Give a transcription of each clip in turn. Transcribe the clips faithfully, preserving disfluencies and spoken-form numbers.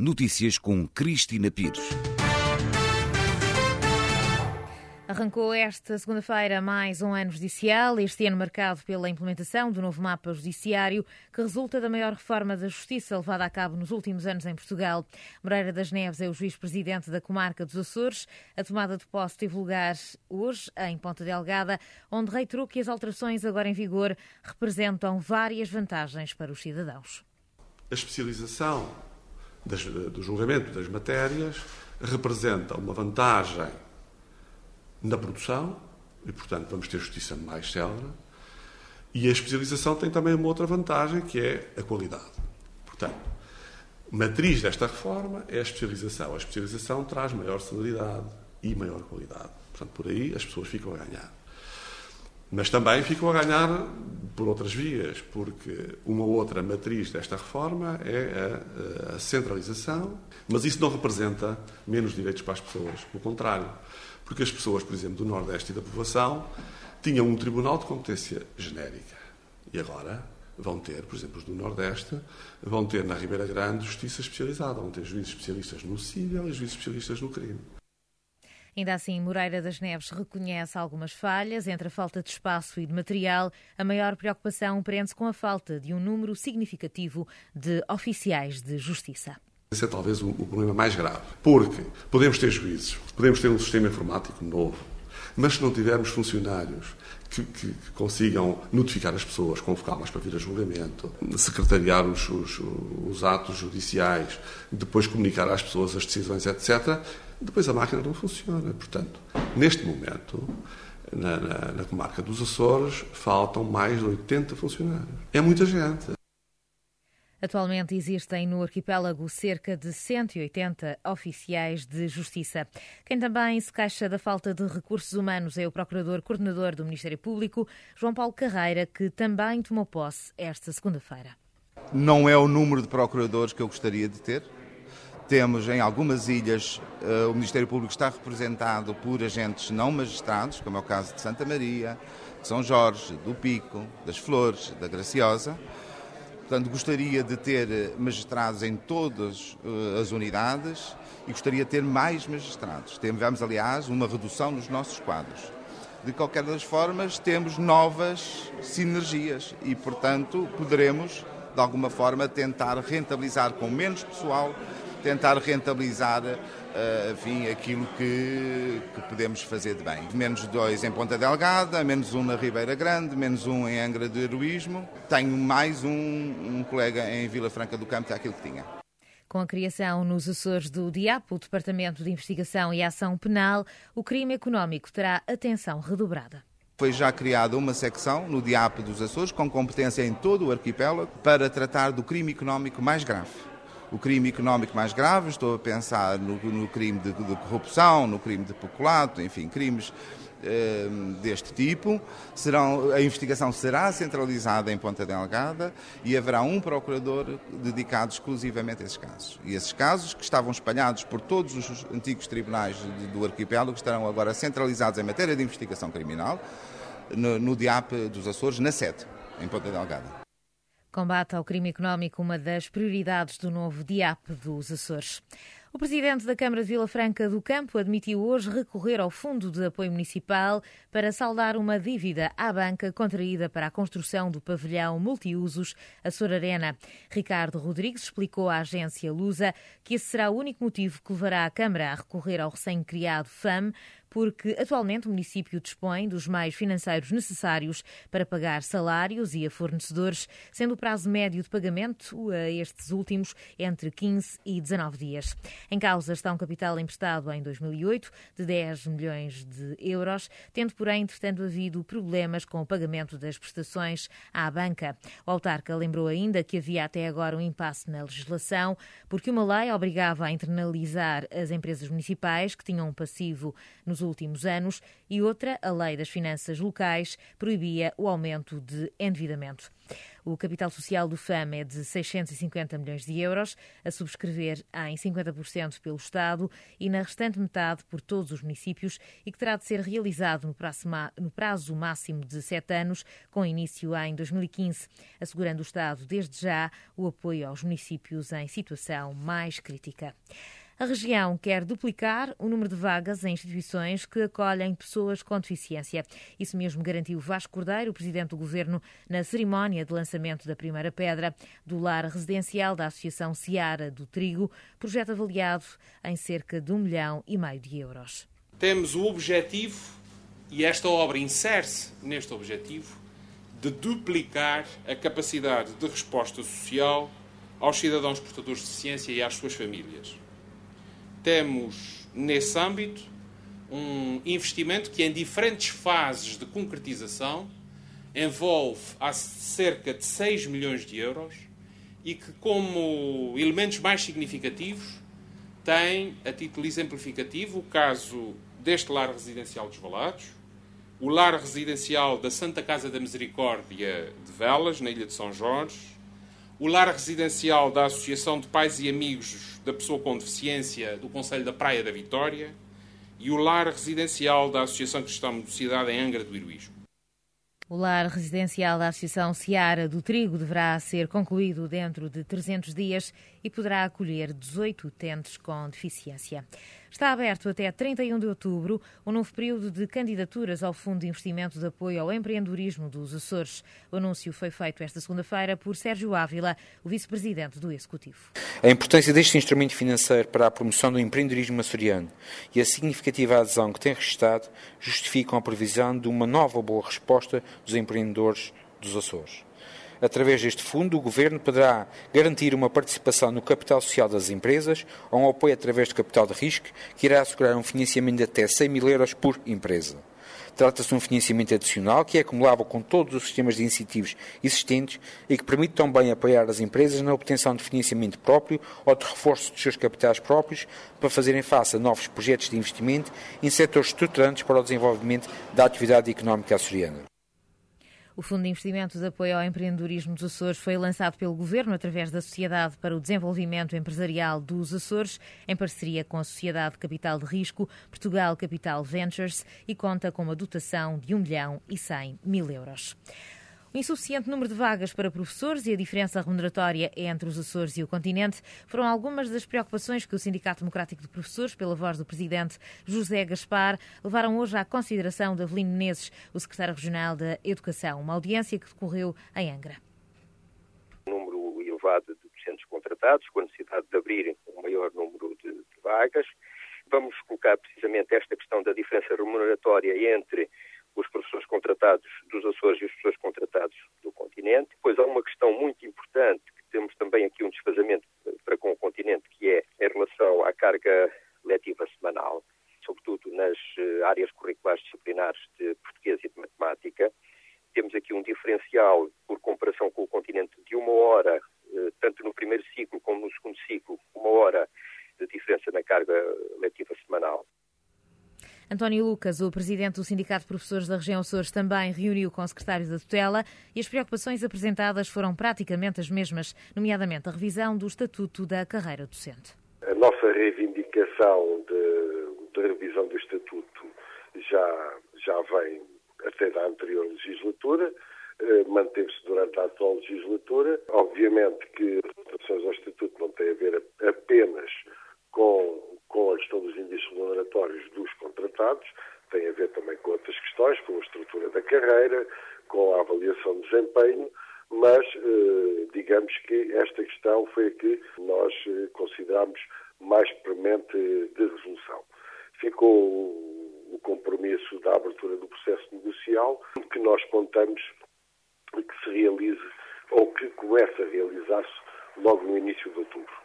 Notícias com Cristina Pires. Arrancou esta segunda-feira mais um ano judicial, este ano marcado pela implementação do novo mapa judiciário, que resulta da maior reforma da justiça levada a cabo nos últimos anos em Portugal. Moreira das Neves é o juiz-presidente da comarca dos Açores. A tomada de posse teve lugar hoje em Ponta Delgada, onde reiterou que as alterações agora em vigor representam várias vantagens para os cidadãos. A especialização das, do julgamento das matérias representa uma vantagem na produção, e, portanto, vamos ter justiça mais célere, e a especialização tem também uma outra vantagem, que é a qualidade. Portanto, matriz desta reforma é a especialização. A especialização traz maior celeridade e maior qualidade. Portanto, por aí as pessoas ficam a ganhar. Mas também ficam a ganhar por outras vias, porque uma outra matriz desta reforma é a, a centralização, mas isso não representa menos direitos para as pessoas, pelo contrário. Porque as pessoas, por exemplo, do Nordeste e da povoação, tinham um tribunal de competência genérica. E agora vão ter, por exemplo, os do Nordeste, vão ter na Ribeira Grande justiça especializada. Vão ter juízes especialistas no cível e juízes especialistas no crime. Ainda assim, Moreira das Neves reconhece algumas falhas, entre a falta de espaço e de material. A maior preocupação prende-se com a falta de um número significativo de oficiais de justiça. Esse é talvez o, o problema mais grave, porque podemos ter juízes, podemos ter um sistema informático novo, mas se não tivermos funcionários que, que, que consigam notificar as pessoas, convocá-las para vir a julgamento, secretariar os, os, os atos judiciais, depois comunicar às pessoas as decisões, etcétera, depois a máquina não funciona. Portanto, neste momento, na, na, na comarca dos Açores, faltam mais de oitenta funcionários. É muita gente. Atualmente existem no arquipélago cerca de cento e oitenta oficiais de justiça. Quem também se queixa da falta de recursos humanos é o Procurador-Coordenador do Ministério Público, João Paulo Carreira, que também tomou posse esta segunda-feira. Não é o número de procuradores que eu gostaria de ter. Temos em algumas ilhas, uh, o Ministério Público está representado por agentes não magistrados, como é o caso de Santa Maria, de São Jorge, do Pico, das Flores, da Graciosa. Portanto, gostaria de ter magistrados em todas uh, as unidades e gostaria de ter mais magistrados. Tivemos, aliás, uma redução nos nossos quadros. De qualquer das formas, temos novas sinergias e, portanto, poderemos, de alguma forma, tentar rentabilizar com menos pessoal, tentar rentabilizar uh, enfim, aquilo que, que podemos fazer de bem. Menos dois em Ponta Delgada, menos um na Ribeira Grande, menos um em Angra do Heroísmo. Tenho mais um, um colega em Vila Franca do Campo, que é aquilo que tinha. Com a criação nos Açores do D I A P, o Departamento de Investigação e Ação Penal, o crime económico terá atenção redobrada. Foi já criada uma secção no D I A P dos Açores, com competência em todo o arquipélago, para tratar do crime económico mais grave. O crime económico mais grave, estou a pensar no, no crime de, de corrupção, no crime de peculato, enfim, crimes eh, deste tipo. Serão, a investigação será centralizada em Ponta Delgada e haverá um procurador dedicado exclusivamente a esses casos. E esses casos, que estavam espalhados por todos os antigos tribunais de, do arquipélago, estarão agora centralizados em matéria de investigação criminal no, no D I A P dos Açores, na sede, em Ponta Delgada. Combate ao crime económico, uma das prioridades do novo D I A P dos Açores. O presidente da Câmara de Vila Franca do Campo admitiu hoje recorrer ao Fundo de Apoio Municipal para saldar uma dívida à banca contraída para a construção do pavilhão multiusos Açor Arena. Ricardo Rodrigues explicou à agência Lusa que esse será o único motivo que levará a Câmara a recorrer ao recém-criado F A M, porque atualmente o município dispõe dos meios financeiros necessários para pagar salários e a fornecedores, sendo o prazo médio de pagamento a estes últimos entre quinze e dezanove dias. Em causa está um capital emprestado em dois mil e oito de dez milhões de euros, tendo, porém, entretanto, havido problemas com o pagamento das prestações à banca. O autarca lembrou ainda que havia até agora um impasse na legislação, porque uma lei obrigava a internalizar as empresas municipais que tinham um passivo nos últimos anos, e outra, a Lei das Finanças Locais, proibia o aumento de endividamento. O capital social do F A M é de seiscentos e cinquenta milhões de euros, a subscrever em cinquenta por cento pelo Estado e na restante metade por todos os municípios, e que terá de ser realizado no prazo, no prazo máximo de sete anos, com início em dois mil e quinze, assegurando o Estado, desde já, o apoio aos municípios em situação mais crítica. A região quer duplicar o número de vagas em instituições que acolhem pessoas com deficiência. Isso mesmo garantiu Vasco Cordeiro, o presidente do Governo, na cerimónia de lançamento da primeira pedra do lar residencial da Associação Seara do Trigo, projeto avaliado em cerca de um milhão e meio de euros. Temos o objetivo, e esta obra insere-se neste objetivo, de duplicar a capacidade de resposta social aos cidadãos portadores de deficiência e às suas famílias. Temos, nesse âmbito, um investimento que, em diferentes fases de concretização, envolve há cerca de seis milhões de euros e que, como elementos mais significativos, tem, a título exemplificativo, o caso deste lar residencial dos Valados, o lar residencial da Santa Casa da Misericórdia de Velas, na Ilha de São Jorge, o lar residencial da Associação de Pais e Amigos da Pessoa com Deficiência do Concelho da Praia da Vitória e o lar residencial da Associação Cristã de Mocidade em Angra do Heroísmo. O lar residencial da Associação Seara do Trigo deverá ser concluído dentro de trezentos dias e poderá acolher dezoito utentes com deficiência. Está aberto até trinta e um de outubro o novo período de candidaturas ao Fundo de Investimento de Apoio ao Empreendedorismo dos Açores. O anúncio foi feito esta segunda-feira por Sérgio Ávila, o vice-presidente do Executivo. A importância deste instrumento financeiro para a promoção do empreendedorismo açoriano e a significativa adesão que tem registrado justificam a previsão de uma nova boa resposta dos empreendedores dos Açores. Através deste fundo, o Governo poderá garantir uma participação no capital social das empresas ou um apoio através de capital de risco, que irá assegurar um financiamento de até cem mil euros por empresa. Trata-se de um financiamento adicional que é acumulável com todos os sistemas de incentivos existentes e que permite também apoiar as empresas na obtenção de financiamento próprio ou de reforço dos seus capitais próprios para fazerem face a novos projetos de investimento em setores estruturantes para o desenvolvimento da atividade económica açoriana. O Fundo de Investimento de Apoio ao Empreendedorismo dos Açores foi lançado pelo Governo através da Sociedade para o Desenvolvimento Empresarial dos Açores, em parceria com a Sociedade de Capital de Risco, Portugal Capital Ventures, e conta com uma dotação de um milhão e cem mil euros. O insuficiente número de vagas para professores e a diferença remuneratória entre os Açores e o continente foram algumas das preocupações que o Sindicato Democrático de Professores, pela voz do presidente José Gaspar, levaram hoje à consideração de Avelino Menezes, o secretário regional da Educação, uma audiência que decorreu em Angra. Um número elevado de docentes contratados, com a necessidade de abrir um maior número de, de vagas. Vamos colocar precisamente esta questão da diferença remuneratória entre os professores contratados dos Açores e os professores contratados do continente. Depois há uma questão muito importante, que temos também aqui um desfazamento para com o continente, que é em relação à carga letiva semanal, sobretudo nas áreas curriculares disciplinares de português e de matemática. Temos aqui um diferencial, por comparação com o continente, de uma hora, tanto no primeiro ciclo como no segundo ciclo, uma hora de diferença na carga letiva semanal. António Lucas, o presidente do Sindicato de Professores da região Açores, também reuniu com o secretário da tutela e as preocupações apresentadas foram praticamente as mesmas, nomeadamente a revisão do Estatuto da Carreira Docente. A nossa reivindicação de, de revisão do Estatuto já, já vem até da anterior legislatura, eh, manteve-se durante a atual legislatura. Obviamente que as alterações ao Estatuto não têm a ver apenas com, com a questão dos índices remuneratórios dos contratados, tem a ver também com outras questões, com a estrutura da carreira, com a avaliação de desempenho, mas eh, digamos que esta questão foi a que nós eh, consideramos mais premente de resolução. Ficou o compromisso da abertura do processo negocial, que nós contamos que se realize ou que comece a realizar-se logo no início de outubro.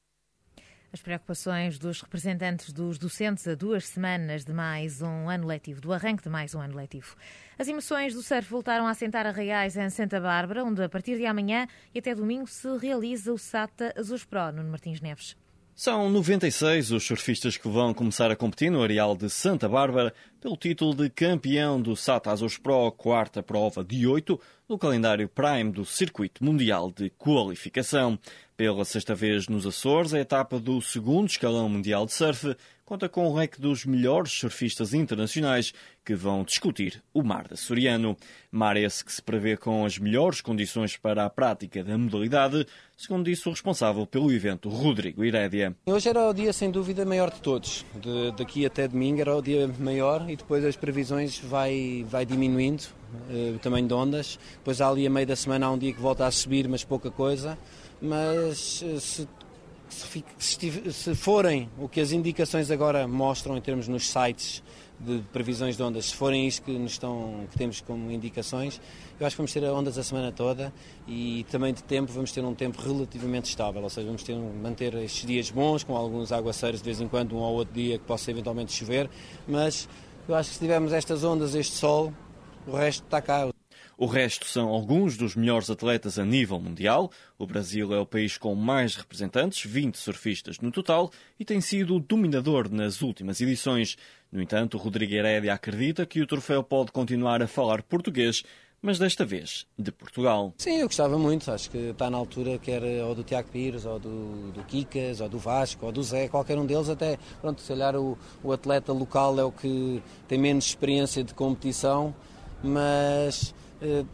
As preocupações dos representantes dos docentes a duas semanas de mais um ano letivo, do arranque de mais um ano letivo. As emoções do surf voltaram a assentar Arraiais em Santa Bárbara, onde a partir de amanhã e até domingo se realiza o SATA Azores Pro, Nuno Martins Neves. São noventa e seis os surfistas que vão começar a competir no areal de Santa Bárbara pelo título de campeão do S A T Azores Pro, quarta prova de oito no calendário Prime do Circuito Mundial de Qualificação. Pela sexta vez nos Açores, a etapa do segundo escalão mundial de surf conta com o leque dos melhores surfistas internacionais que vão discutir o mar açoriano. Mar esse que se prevê com as melhores condições para a prática da modalidade, segundo disse o responsável pelo evento, Rodrigo Herédia. Hoje era o dia sem dúvida maior de todos. De, daqui até domingo era o dia maior e depois as previsões vai, vai diminuindo uh, o tamanho de ondas. Depois há ali a meio da semana há um dia que volta a subir, mas pouca coisa. Mas uh, se, se, se, se forem o que as indicações agora mostram em termos nos sites de previsões de ondas, se forem isto que, nos estão, que temos como indicações, eu acho que vamos ter ondas a semana toda e também de tempo vamos ter um tempo relativamente estável, ou seja, vamos ter, manter estes dias bons, com alguns aguaceiros de vez em quando, um ou outro dia que possa eventualmente chover, mas eu acho que se tivermos estas ondas, este sol, o resto está cá. O resto são alguns dos melhores atletas a nível mundial. O Brasil é o país com mais representantes, vinte surfistas no total, e tem sido o dominador nas últimas edições. No entanto, Rodrigo Herédia acredita que o troféu pode continuar a falar português, mas desta vez de Portugal. Sim, eu gostava muito. Acho que está na altura, quer ou do Tiago Pires, ou do, do Kikas, ou do Vasco, ou do Zé, qualquer um deles. Até, pronto, se calhar o, o atleta local é o que tem menos experiência de competição, mas... Uh,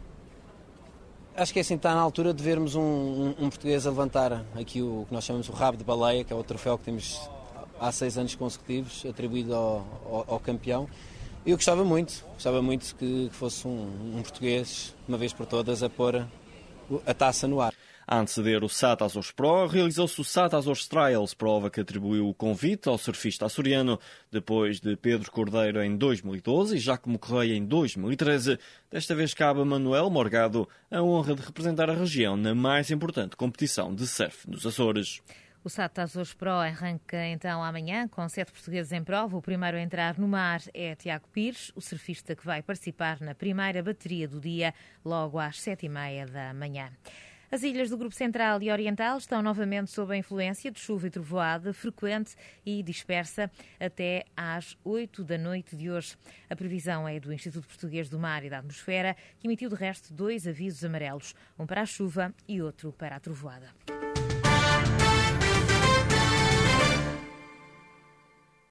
acho que é assim, está na altura de vermos um, um, um português a levantar aqui o que nós chamamos o rabo de baleia, que é o troféu que temos há seis anos consecutivos, atribuído ao, ao, ao campeão. Eu gostava muito, gostava muito que, que fosse um, um português, uma vez por todas, a pôr a taça no ar. A anteceder o S A T Azores Pro, realizou-se o S A T Azores Trials, prova que atribuiu o convite ao surfista açoriano depois de Pedro Cordeiro em dois mil e doze e Jacomo Correia em dois mil e treze. Desta vez cabe a Manuel Morgado a honra de representar a região na mais importante competição de surf nos Açores. O S A T Azores Pro arranca então amanhã com sete portugueses em prova. O primeiro a entrar no mar é Tiago Pires, o surfista que vai participar na primeira bateria do dia, logo às sete e meia da manhã. As ilhas do Grupo Central e Oriental estão novamente sob a influência de chuva e trovoada frequente e dispersa até às oito da noite de hoje. A previsão é do Instituto Português do Mar e da Atmosfera, que emitiu de resto dois avisos amarelos, um para a chuva e outro para a trovoada.